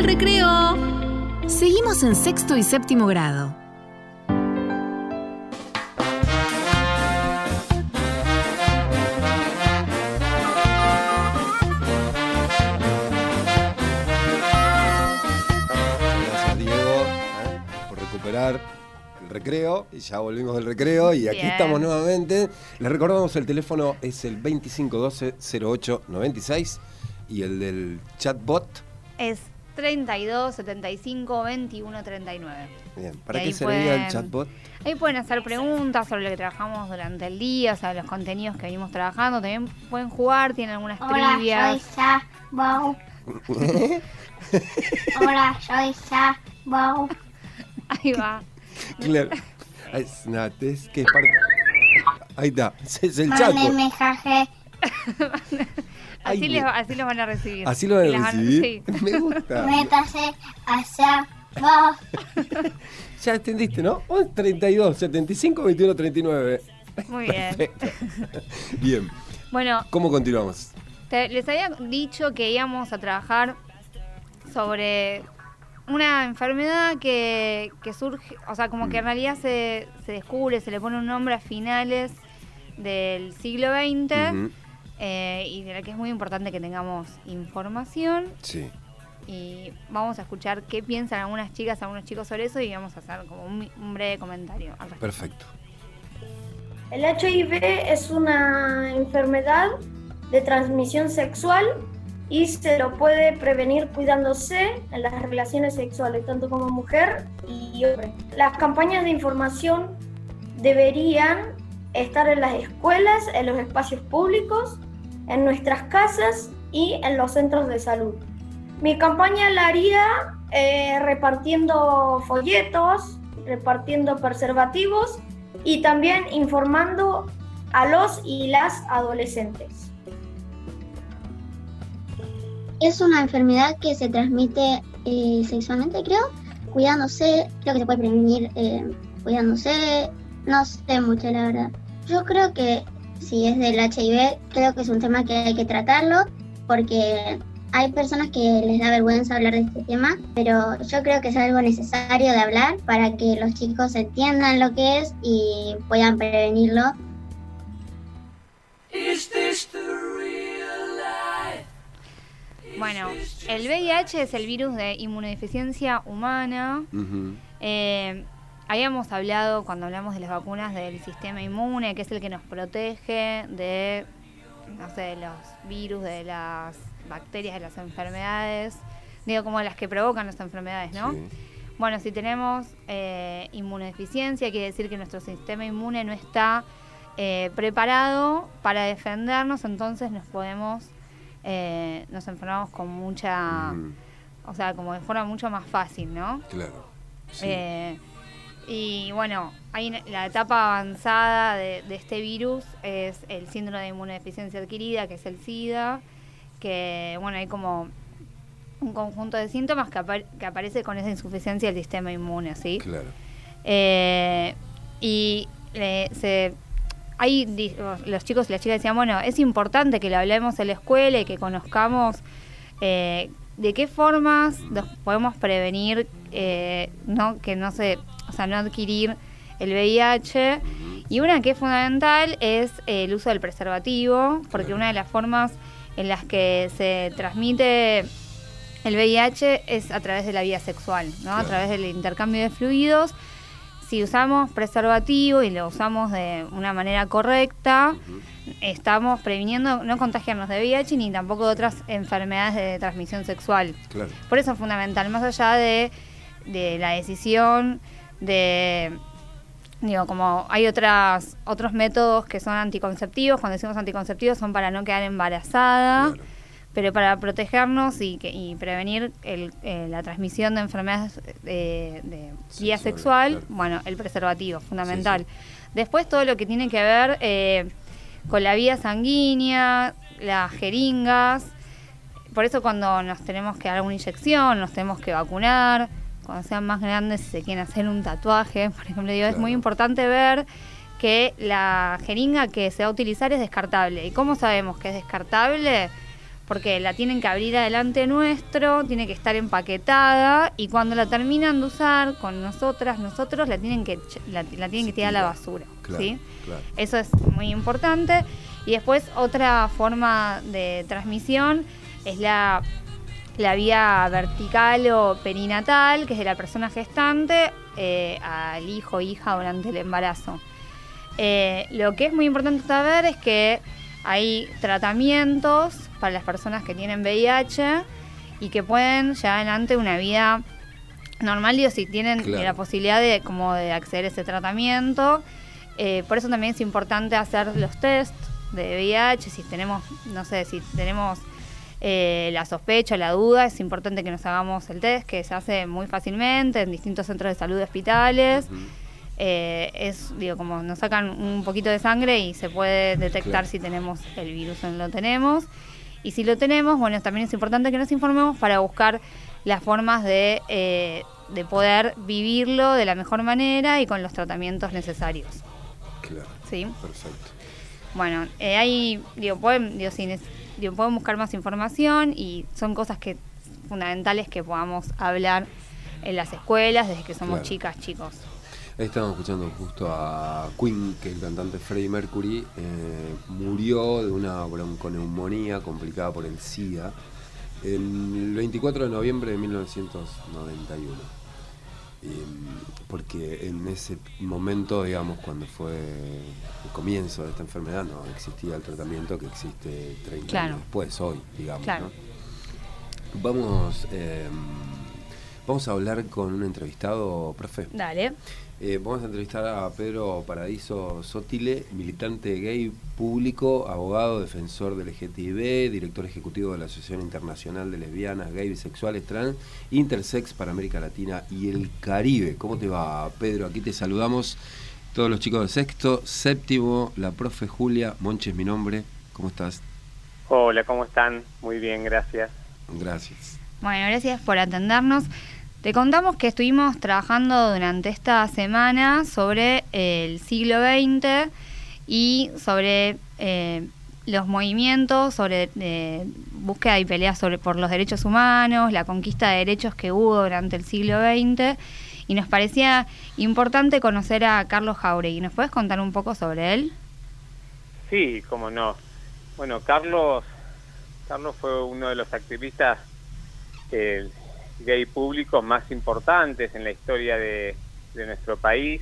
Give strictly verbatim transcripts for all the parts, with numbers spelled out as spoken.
el recreo. Seguimos en sexto y séptimo grado. Gracias, Diego, ¿eh? por recuperar el recreo. Y ya volvimos del recreo y aquí Bien. estamos nuevamente. Les recordamos, el teléfono es el veinticinco doce cero ocho noventa y seis y el del chatbot Es treinta y dos, setenta y cinco, veintiuno, treinta y nueve. Bien, ¿para Y qué ahí serviría el pueden- chatbot? Ahí pueden hacer preguntas sobre lo que trabajamos durante el día, o sea, los contenidos que venimos trabajando. También pueden jugar, tienen algunas Hola, soy trivias. Sabau. Hola, soy Sabau. Ahí va. Claro. Es, nada, es que es parte... Ahí está, ese es el Mande chatbot. mensaje. Ay, Así, les, así los van a recibir. ¿Así lo van Les a recibir? sí. Me gusta. Métase a Sabau. Ya entendiste, ¿no? Oh, treinta y dos, setenta y cinco, veintiuno, treinta y nueve. Muy bien. Perfecto. Bien, Bueno, ¿cómo continuamos? te- les había dicho que íbamos a trabajar sobre una enfermedad que, que surge, o sea, como que en realidad se, se descubre, se le pone un nombre a finales del siglo veinte. Ujú. Eh, y de la que es muy importante que tengamos información, Sí. y vamos a escuchar qué piensan algunas chicas, algunos chicos sobre eso, y vamos a hacer como un, un breve comentario al respecto. Perfecto. El H I V es una enfermedad de transmisión sexual y se lo puede prevenir cuidándose en las relaciones sexuales, tanto como mujer y hombre. Las campañas de información deberían estar en las escuelas, en los espacios públicos, en nuestras casas y en los centros de salud. Mi campaña la haría eh, repartiendo folletos, repartiendo preservativos y también informando a los y las adolescentes. Es una enfermedad que se transmite eh, sexualmente, creo, cuidándose. Creo que se puede prevenir eh, cuidándose. No sé mucho, la verdad. Yo creo que si es del H I V, creo que es un tema que hay que tratarlo, porque hay personas que les da vergüenza hablar de este tema, pero yo creo que es algo necesario de hablar para que los chicos entiendan lo que es y puedan prevenirlo. Bueno, el V I H es el virus de inmunodeficiencia humana. Ujú. Eh, habíamos hablado, cuando hablamos de las vacunas, del sistema inmune, que es el que nos protege de, no sé, de los virus, de las bacterias, de las enfermedades, digo, como de las que provocan las enfermedades, ¿no? Sí. Bueno, si tenemos eh, inmunodeficiencia, quiere decir que nuestro sistema inmune no está eh, preparado para defendernos, entonces nos podemos, eh, nos enfermamos con mucha, Ujú. o sea, como de forma mucho más fácil, ¿no? Claro. Sí. Eh, y bueno, hay una- la etapa avanzada de, de este virus es el síndrome de inmunodeficiencia adquirida, que es el SIDA, que bueno, hay como un conjunto de síntomas que, apar- que aparece con esa insuficiencia del sistema inmune, ¿sí? Claro. Eh, y eh, se, hay di- los chicos y las chicas decían, bueno, es importante que lo hablemos en la escuela y que conozcamos eh, de qué formas nos podemos prevenir, eh, no que no se, o sea, no adquirir el V I H. Y una que es fundamental es el uso del preservativo, porque Claro. una de las formas en las que se transmite el V I H es a través de la vía sexual, ¿no? Claro. A través del intercambio de fluidos. Si usamos preservativo y lo usamos de una manera correcta, Ujú. estamos previniendo no contagiarnos de V I H ni tampoco de otras enfermedades de transmisión sexual. Claro. Por eso es fundamental, más allá de, de la decisión de, digo, como hay otras otros métodos que son anticonceptivos, cuando decimos anticonceptivos son para no quedar embarazada, Claro. pero para protegernos y, que, y prevenir el, eh, la transmisión de enfermedades de, de vía Sexual, sexual, claro. bueno, el preservativo, fundamental. Sí, Después todo lo que tiene que ver eh, con la vía sanguínea, las jeringas. Por eso cuando nos tenemos que dar una inyección, nos tenemos que vacunar, cuando sean más grandes, si se quieren hacer un tatuaje, por ejemplo, digo, es Claro. muy importante ver que la jeringa que se va a utilizar es descartable. ¿Y cómo sabemos que es descartable? porque la tienen que abrir adelante nuestro, tiene que estar empaquetada y cuando la terminan de usar con nosotras, nosotros la tienen que la, la tienen que tirar a la basura, claro, ¿sí? Claro. Eso es muy importante. Y después otra forma de transmisión es la, la vía vertical o perinatal, que es de la persona gestante eh, al hijo o hija durante el embarazo. Eh, lo que es muy importante saber es que hay tratamientos para las personas que tienen V I H y que pueden llevar adelante una vida normal, digo, si tienen claro. la posibilidad de, como de acceder a ese tratamiento. Eh, por eso también es importante hacer los test de V I H, si tenemos, no sé, si tenemos eh, la sospecha, la duda, es importante que nos hagamos el test, que se hace muy fácilmente en distintos centros de salud y hospitales. Uh-huh. Eh, es, digo, como nos sacan un poquito de sangre y se puede detectar claro. si tenemos el virus o no lo tenemos. Y si lo tenemos, bueno, también es importante que nos informemos para buscar las formas de, eh, de poder vivirlo de la mejor manera y con los tratamientos necesarios. Claro. ¿Sí? Perfecto. Bueno, eh, hay, digo, pueden, digo, sí, digo, pueden buscar más información y son cosas que fundamentales que podamos hablar en las escuelas desde que somos claro. chicas, chicos. Ahí estamos escuchando justo a Queen, que el cantante Freddie Mercury eh, murió de una bronconeumonía complicada por el SIDA el veinticuatro de noviembre de mil novecientos noventa y uno. Eh, porque en ese momento, digamos, cuando fue el comienzo de esta enfermedad, no existía el tratamiento que existe treinta claro. años después, hoy, digamos. Claro. ¿no? Vamos, eh, vamos a hablar con un entrevistado, profe. Dale. Eh, vamos a entrevistar a Pedro Paradiso Sotile, militante gay público, abogado, defensor del L G T B, director ejecutivo de la Asociación Internacional de Lesbianas, Gay, Bisexuales, Trans, Intersex para América Latina y el Caribe. ¿Cómo te va, Pedro? Aquí te saludamos todos los chicos de sexto, séptimo, la profe Julia Monche es mi nombre. ¿Cómo estás? Hola, ¿cómo están? Muy bien, gracias. Gracias. Bueno, gracias por atendernos. Te contamos que estuvimos trabajando durante esta semana sobre el siglo veinte y sobre eh, los movimientos, sobre eh, búsqueda y pelea sobre, por los derechos humanos, la conquista de derechos que hubo durante el siglo veinte, y nos parecía importante conocer a Carlos Jáuregui. ¿Nos puedes contar un poco sobre él? Sí, cómo no. Bueno, Carlos, Carlos fue uno de los activistas eh, gay públicos más importantes en la historia de, de nuestro país.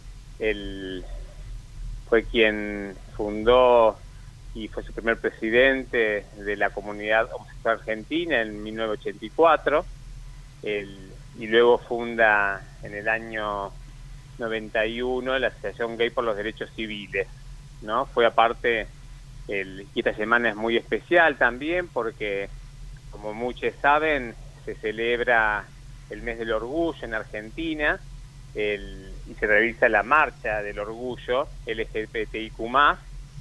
Él fue quien fundó y fue su primer presidente de la comunidad homosexual argentina en mil novecientos ochenta y cuatro. Él, y luego funda en el año noventa y uno la Asociación Gay por los Derechos Civiles, ¿no? Fue aparte, el, y esta semana es muy especial también porque, como muchos saben, se celebra el mes del orgullo en Argentina el, y se realiza la marcha del orgullo L G B T I Q más.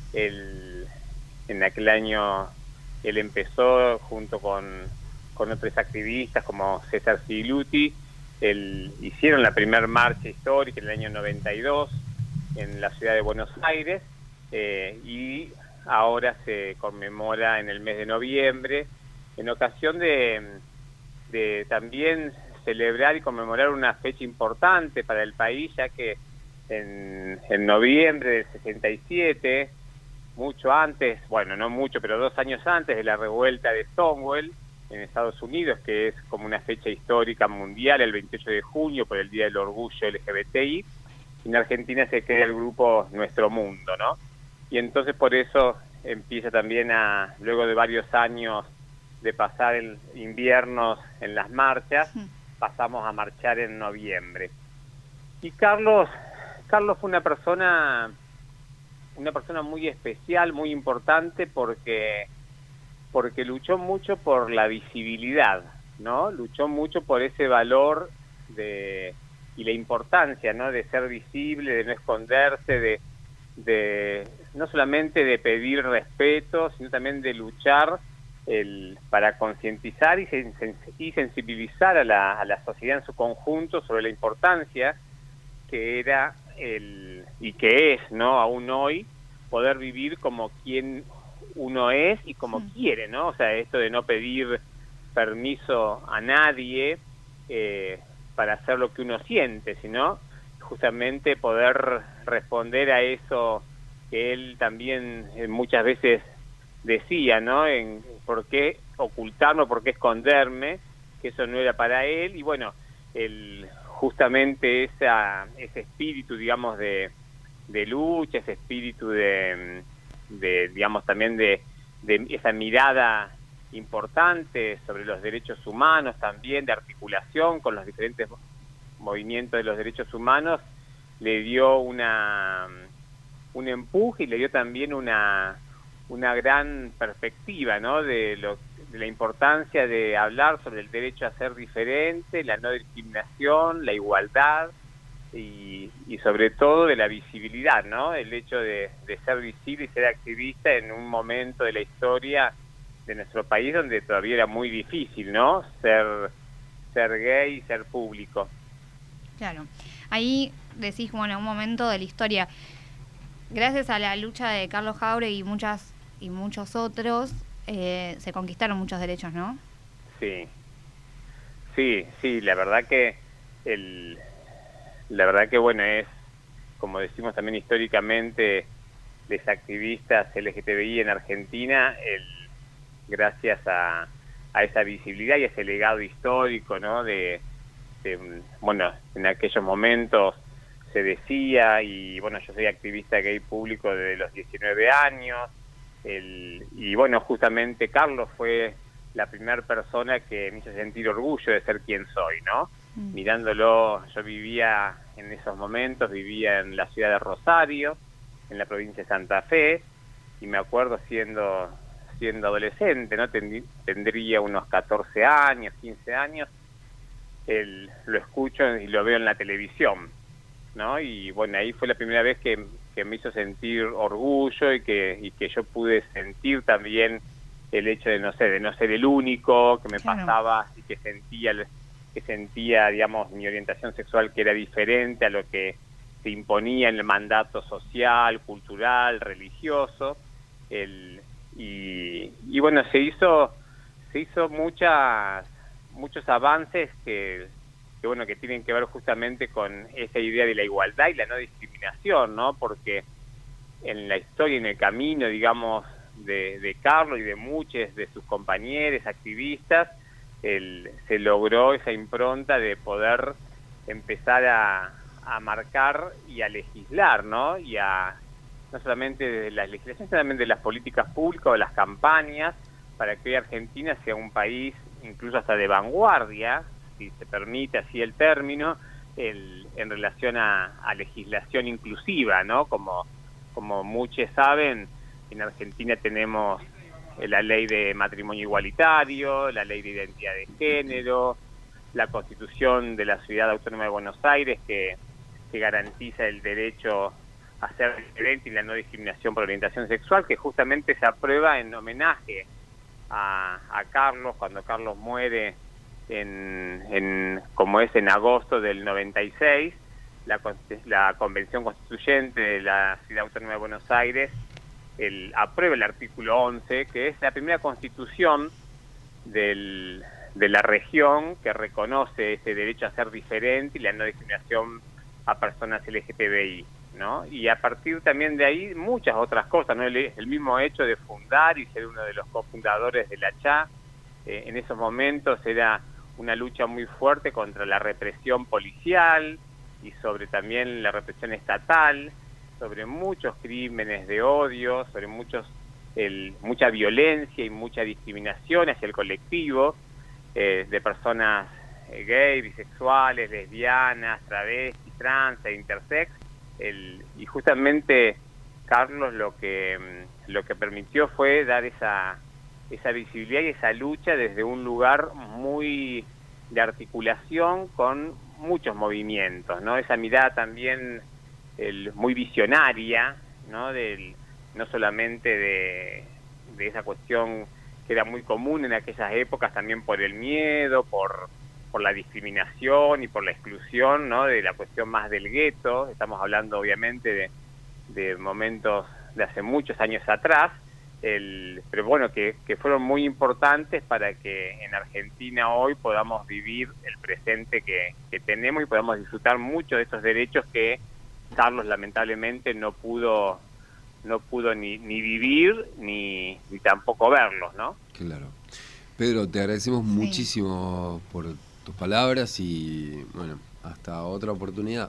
El, en aquel año él empezó junto con, con otros activistas como César Siluti, el, hicieron la primera marcha histórica en el año noventa y dos en la ciudad de Buenos Aires eh, y ahora se conmemora en el mes de noviembre en ocasión de de también celebrar y conmemorar una fecha importante para el país, ya que en, en noviembre del sesenta y siete, mucho antes, bueno, no mucho, pero dos años antes de la revuelta de Stonewall en Estados Unidos, que es como una fecha histórica mundial, el veintiocho de junio, por el Día del Orgullo L G B T I, en Argentina se crea el grupo Nuestro Mundo, ¿no? Y entonces por eso empieza también a, luego de varios años de pasar el inviernos en las marchas, sí. pasamos a marchar en noviembre. Y Carlos, Carlos fue una persona, una persona muy especial, muy importante, porque, porque luchó mucho por la visibilidad, ¿no? Luchó mucho por ese valor de y la importancia, ¿no? De ser visible, de no esconderse, de, de no solamente de pedir respeto, sino también de luchar El, para concientizar y, sen, y sensibilizar a la, a la sociedad en su conjunto sobre la importancia que era el, y que es, ¿no? Aún hoy, poder vivir como quien uno es y como Sí. quiere, ¿no? O sea, esto de no pedir permiso a nadie eh, para hacer lo que uno siente, sino justamente poder responder a eso que él también eh, muchas veces decía, ¿no? En por qué ocultarlo, por qué esconderme, que eso no era para él, y bueno, el, justamente esa, ese espíritu, digamos, de, de lucha, ese espíritu de, de digamos, también de, de esa mirada importante sobre los derechos humanos, también de articulación con los diferentes movimientos de los derechos humanos, le dio una un empuje y le dio también una una gran perspectiva, ¿no? De lo de la importancia de hablar sobre el derecho a ser diferente, la no discriminación, la igualdad y, y sobre todo de la visibilidad, ¿no? El hecho de, de ser visible y ser activista en un momento de la historia de nuestro país donde todavía era muy difícil, ¿no? Ser ser gay y ser público. Claro. Ahí decís, bueno, un momento de la historia. Gracias a la lucha de Carlos Jáuregui y muchas y muchos otros, eh, se conquistaron muchos derechos, ¿no? Sí, sí, sí, la verdad que el, la verdad que bueno es, como decimos también históricamente, los activistas L G T B I en Argentina, el, gracias a, a esa visibilidad y ese legado histórico, ¿no? De, de, bueno, en aquellos momentos se decía, y bueno, yo soy activista gay público desde los diecinueve años. El, y bueno, justamente Carlos fue la primera persona que me hizo sentir orgullo de ser quien soy, ¿no? Mm. Mirándolo, yo vivía en esos momentos, vivía en la ciudad de Rosario, en la provincia de Santa Fe, y me acuerdo siendo siendo adolescente, ¿no? Tendí, tendría unos catorce años, quince años, el, lo escucho y lo veo en la televisión, ¿no? Y bueno, ahí fue la primera vez que, que me hizo sentir orgullo y que y que yo pude sentir también el hecho de no sé, de no ser el único que me claro. pasaba y que sentía que sentía, digamos, mi orientación sexual que era diferente a lo que se imponía en el mandato social, cultural, religioso, el y, y bueno, se hizo se hizo muchas muchos avances que que bueno, que tienen que ver justamente con esa idea de la igualdad y la no discriminación, ¿no? Porque en la historia, en el camino, digamos, de, de Carlos y de muchos de sus compañeros activistas, el, se logró esa impronta de poder empezar a, a marcar y a legislar, ¿no? Y a, no solamente de las legislaciones, sino también de las políticas públicas o las campañas, para que hoy Argentina sea un país incluso hasta de vanguardia, si se permite así el término, el, en relación a, a legislación inclusiva, ¿no? Como, como muchos saben, en Argentina tenemos la ley de matrimonio igualitario, la ley de identidad de género, la Constitución de la Ciudad Autónoma de Buenos Aires que, que garantiza el derecho a ser diferente y la no discriminación por orientación sexual, que justamente se aprueba en homenaje a, a Carlos, cuando Carlos muere en, en como es en agosto del noventa y seis, la, la Convención Constituyente de la Ciudad Autónoma de Buenos Aires el, aprueba el artículo once, que es la primera constitución del, de la región que reconoce ese derecho a ser diferente y la no discriminación a personas L G T B I, ¿no? Y a partir también de ahí muchas otras cosas, ¿no? El, el mismo hecho de fundar y ser uno de los cofundadores de la C H A, eh, en esos momentos era una lucha muy fuerte contra la represión policial y sobre también la represión estatal, sobre muchos crímenes de odio, sobre muchos el, mucha violencia y mucha discriminación hacia el colectivo eh, de personas eh, gay, bisexuales, lesbianas, travestis, trans e intersex. El, y justamente Carlos lo que lo que permitió fue dar esa esa visibilidad y esa lucha desde un lugar muy de articulación con muchos movimientos, ¿no? Esa mirada también el, muy visionaria, ¿no? Del, no solamente de, de esa cuestión que era muy común en aquellas épocas también por el miedo, por por la discriminación y por la exclusión, ¿no? De la cuestión más del gueto. Estamos hablando obviamente de, de momentos de hace muchos años atrás, el, pero bueno, que, que fueron muy importantes para que en Argentina hoy podamos vivir el presente que, que tenemos y podamos disfrutar mucho de estos derechos que Carlos lamentablemente no pudo no pudo ni, ni vivir ni, ni tampoco verlos, ¿no? Claro. Pedro, te agradecemos Sí. muchísimo por tus palabras y bueno, hasta otra oportunidad.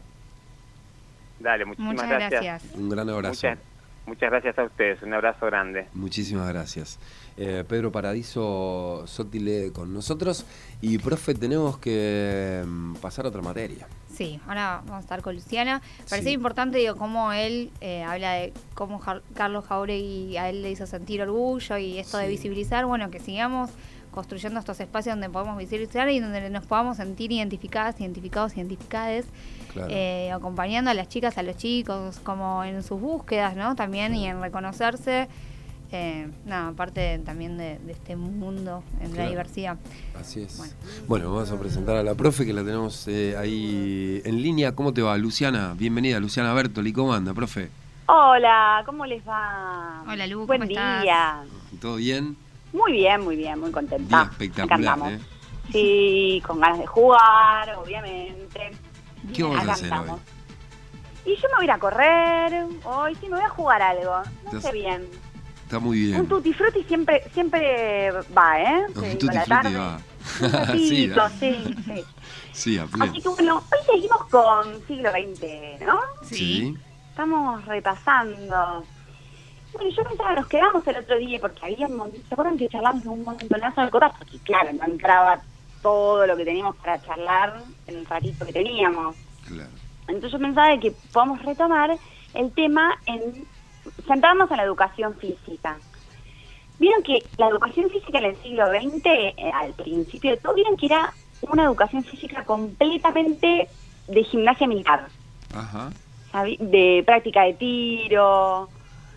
Dale, muchísimas Muchas gracias. gracias. Un gran abrazo. Muchas, muchas gracias a ustedes, un abrazo grande. Muchísimas gracias. Eh, Pedro Paradiso Sotile con nosotros. Y, profe, tenemos que mm, pasar a otra materia. Sí, ahora vamos a estar con Luciana. Parece Sí. importante, digo, cómo él eh, habla de cómo Jar- Carlos Jauregui a él le hizo sentir orgullo y esto de Sí. visibilizar, bueno, que sigamos construyendo estos espacios donde podemos visibilizar y donde nos podamos sentir identificadas, identificados, identificades, Claro. eh, acompañando a las chicas, a los chicos, como en sus búsquedas, ¿no? También y en reconocerse, eh, nada, aparte también de, de este mundo en Claro. la diversidad. Así es. Bueno. Bueno, vamos a presentar a la profe que la tenemos eh, ahí en línea. ¿Cómo te va, Luciana? Bienvenida, Luciana Bertoli. ¿Cómo anda, profe? Hola, ¿cómo les va? Hola, Lu, Buen ¿cómo estás? día. ¿Todo bien? Muy bien, muy bien, muy Día contenta. espectacular, Acá andamos. ¿eh? Sí, con ganas de jugar, obviamente. ¿Qué vamos a Acá hacer andamos. hoy? Y yo me voy a ir a correr, hoy sí me voy a jugar algo, no Estás- sé bien. Está muy bien. Un tutti frutti siempre siempre va, ¿eh? Un Sí, tutti con la frutti tarde. va. Un Sí, ratito, ¿eh? sí, sí. Sí, a pleno. Así que bueno, hoy seguimos con siglo veinte, ¿no? Sí. Estamos repasando. Bueno, yo pensaba, nos quedamos el otro día porque había un montón, ¿se acuerdan que charlamos de un montonazo de cosas? Porque claro, no entraba todo lo que teníamos para charlar en el ratito que teníamos. Claro. Entonces yo pensaba de que podamos retomar el tema en centrarnos en la educación física. Vieron que la educación física en el siglo veinte, eh, al principio de todo, vieron que era una educación física completamente de gimnasia militar. Ajá. ¿Sabi? De práctica de tiro.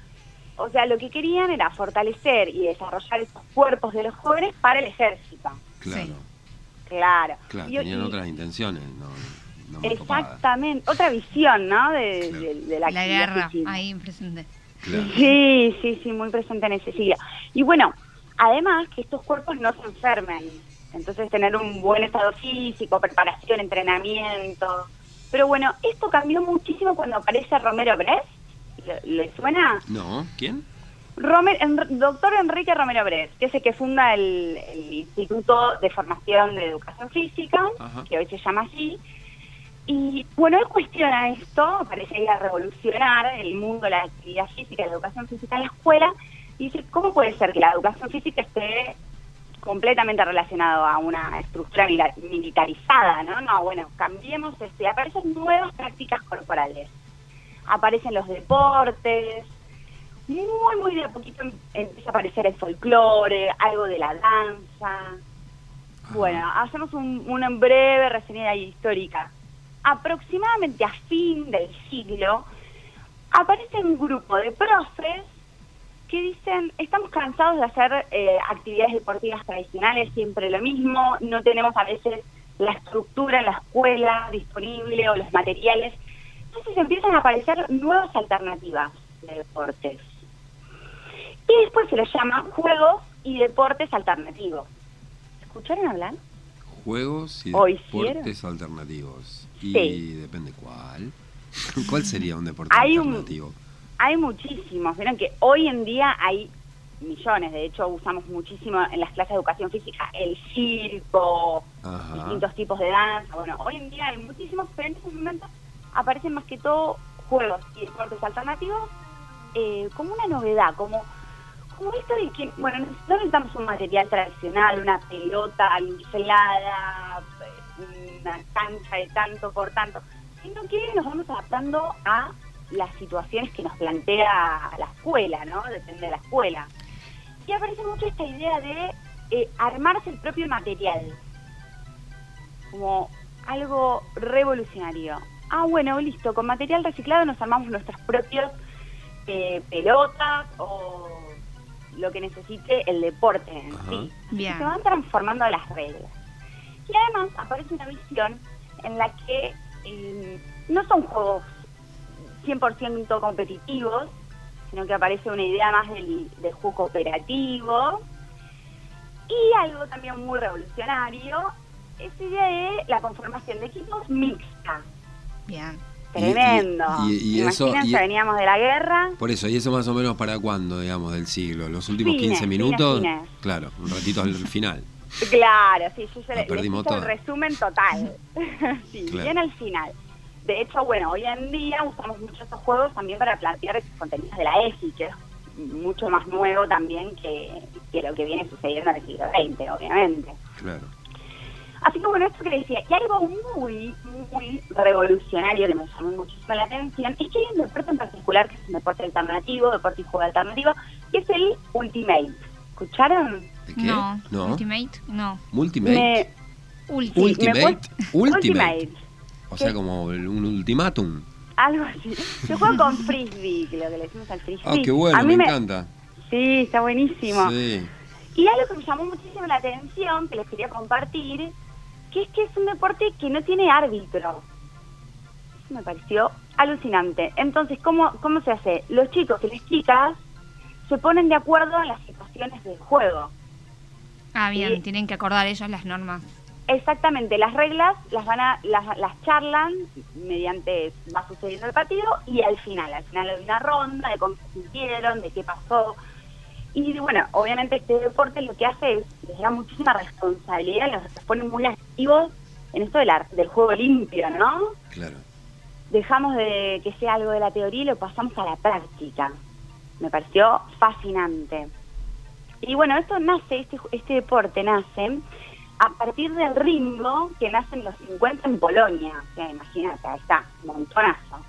O sea, lo que querían era fortalecer y desarrollar esos cuerpos de los jóvenes para el ejército. Claro. Sí. Claro. Claro, Y- tenían y- otras intenciones. No, no muy copadas. Exactamente. Otra visión, ¿no? De, Claro. de- de la La actividad guerra, física. ahí presente. Claro. Sí, sí, sí, muy presente en ese siglo. Y bueno, además que estos cuerpos no se enfermen. Entonces tener un buen estado físico, preparación, entrenamiento. Pero bueno, esto cambió muchísimo cuando aparece Romero Brest. ¿Le, le suena? No, ¿quién? Romer- en- doctor Enrique Romero Brest, que es el que funda el, el Instituto de Formación de Educación Física, Ajá. que hoy se llama así. Y bueno, él cuestiona esto, parece ir a revolucionar el mundo de la actividad física, la educación física en la escuela, y dice, ¿cómo puede ser que la educación física esté completamente relacionado a una estructura mila- militarizada, ¿no? No, bueno, cambiemos esto. Y aparecen nuevas prácticas corporales. Aparecen los deportes, muy, muy de a poquito em- empieza a aparecer el folclore, algo de la danza. Bueno, hacemos un, una breve reseña histórica. Aproximadamente a fin del siglo, aparece un grupo de profes que dicen, estamos cansados de hacer eh, actividades deportivas tradicionales, siempre lo mismo, no tenemos a veces la estructura en la escuela disponible o los materiales. Entonces empiezan a aparecer nuevas alternativas de deportes. Y después se les llama juegos y deportes alternativos. ¿Escucharon hablar? Juegos y ¿O hicieron? deportes alternativos. Y Sí. depende cuál. ¿Cuál sería un deporte Hay un- alternativo? Hay muchísimos. Vieron que hoy en día hay millones. De hecho, usamos muchísimo en las clases de educación física el circo, Ajá. distintos tipos de danza. Bueno, hoy en día hay muchísimos, pero en estos momentos aparecen más que todo juegos y deportes alternativos eh, como una novedad, como, como esto de que, bueno, no necesitamos un material tradicional, una pelota inflada, una cancha de tanto por tanto, sino que nos vamos adaptando a las situaciones que nos plantea la escuela, ¿no? Depende de la escuela. Y aparece mucho esta idea de eh, armarse el propio material, como algo revolucionario. Ah, bueno, listo, con material reciclado nos armamos nuestras propias eh, pelotas o lo que necesite el deporte en Ajá. sí. Bien. Se van transformando las reglas. Y además aparece una visión en la que eh, no son juegos cien por ciento competitivos, sino que aparece una idea más del, del juego cooperativo. Y algo también muy revolucionario, esa idea de la conformación de equipos mixta. Bien. Tremendo. Y, y, y eso, Imagínense, y, veníamos de la guerra. Por eso, ¿y eso más o menos para cuándo, digamos, del siglo? ¿Los últimos Fines, quince minutos? fines, fines. Claro, un ratito al final. Claro, sí, yo ya La le, perdimos le hice el toda. resumen total. Sí, Claro. bien al final. De hecho, bueno, hoy en día usamos mucho estos juegos también para plantear contenidos de la E S I, que es mucho más nuevo también que, que lo que viene sucediendo en el siglo veinte, obviamente. Claro. Así que bueno, esto que le decía, y algo muy, muy revolucionario que me llamó muchísimo la atención, es que hay un deporte en particular que es un deporte alternativo, deporte y juego alternativo, que es el Ultimate. ¿Escucharon? ¿De qué? No. No. Ultimate, no. Multimate. Me- Ulti. Ultimate. me pu- Ultimate. Ultimate. O sea, como un ultimátum. Algo así. Yo juego con frisbee, que lo que le decimos al frisbee. Ah, qué bueno, A mí me encanta. Sí, está buenísimo. Sí. Y algo que me llamó muchísimo la atención, que les quería compartir, que es que es un deporte que no tiene árbitro. Eso me pareció alucinante. Entonces, ¿cómo, cómo se hace? Los chicos y las chicas se ponen de acuerdo en las situaciones del juego. Ah, bien, Sí. tienen que acordar ellos las normas. Exactamente, las reglas las van a las, las charlan mediante va sucediendo el partido y al final, al final hay una ronda de cómo se sintieron, de qué pasó. Y bueno, obviamente este deporte lo que hace es les da muchísima responsabilidad, los, los pone muy activos en esto del, ar- del juego limpio, ¿no? Claro. Dejamos de que sea algo de la teoría y lo pasamos a la práctica. Me pareció fascinante. Y bueno, esto nace, este, este deporte nace a partir del Ringo, que nace en los cincuenta en Polonia. O sea, imagínate, ahí está, montonazo.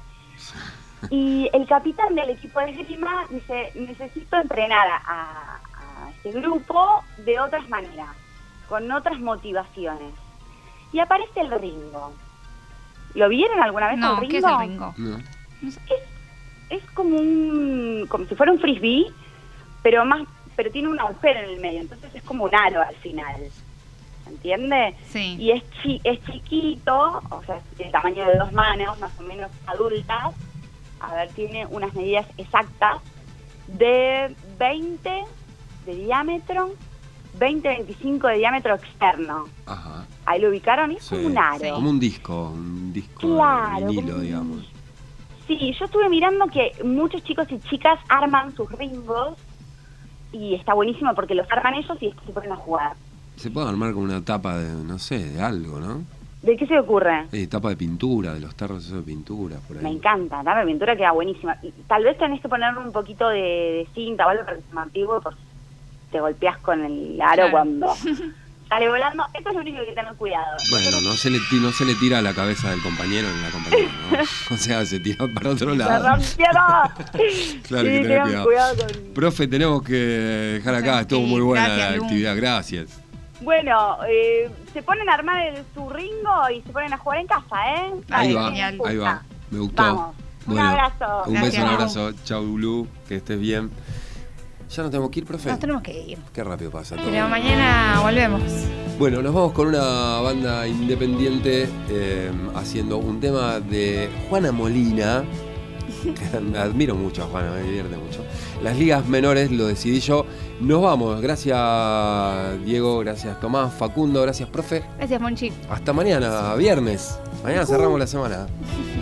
Y el capitán del equipo de esgrima dice, necesito entrenar a, a este grupo de otras maneras, con otras motivaciones. Y aparece el Ringo. ¿Lo vieron alguna vez No, el Ringo? ¿qué es el Ringo? No. Es, es como un como si fuera un frisbee, pero más pero tiene un agujero en el medio, entonces es como un aro al final. ¿Se entiende? Sí. Y es chi, es chiquito, o sea, es del tamaño de dos manos, más o menos adultas. A ver, tiene unas medidas exactas de veinte de diámetro, veinte a veinticinco de diámetro externo. Ajá. Ahí lo ubicaron, es Sí. como un aro. Sí. Como un disco, un disco Claro, de vinilo, como un- digamos. Sí, yo estuve mirando que muchos chicos y chicas arman sus ringos y está buenísimo porque los arman ellos y después se ponen a jugar. Se puede armar con una tapa de, no sé, de algo, ¿no? ¿De qué se te ocurre? Eh, tapa de pintura, de los tarros esos de pintura, por ahí. Me encanta, la pintura queda buenísima. Y tal vez tenés que ponerle un poquito de, de cinta o algo para que sea más antiguo porque te golpeás con el aro Claro. cuando sale volando. Esto es lo único que hay que tener cuidado. Bueno, no se, le, ti- no se le tira a la cabeza del compañero en la compañera, ¿no? O sea, se tira para otro ¡Se lado. rompieron! Claro, Sí, que tener tengan cuidado. con... Profe, tenemos que dejar acá, estuvo Sí, muy buena gracias, la Lu. actividad, gracias. Bueno, eh, se ponen a armar el, su ringo y se ponen a jugar en casa, ¿eh? Ahí Dale, va, genial. ahí va, me gustó. Vamos, un Bueno, abrazo. Un Gracias, beso, un Lu. abrazo. Chau, Lu, que estés bien. Ya nos tenemos que ir, profe. Nos tenemos que ir. Qué rápido pasa todo. Pero mañana volvemos. Bueno, nos vamos con una banda independiente eh, haciendo un tema de Juana Molina. Que me admiro mucho a Juana, me divierte mucho. Las ligas menores lo decidí yo. Nos vamos. Gracias, Diego. Gracias, Tomás. Facundo. Gracias, profe. Gracias, Monchi. Hasta mañana, viernes. Mañana cerramos la semana.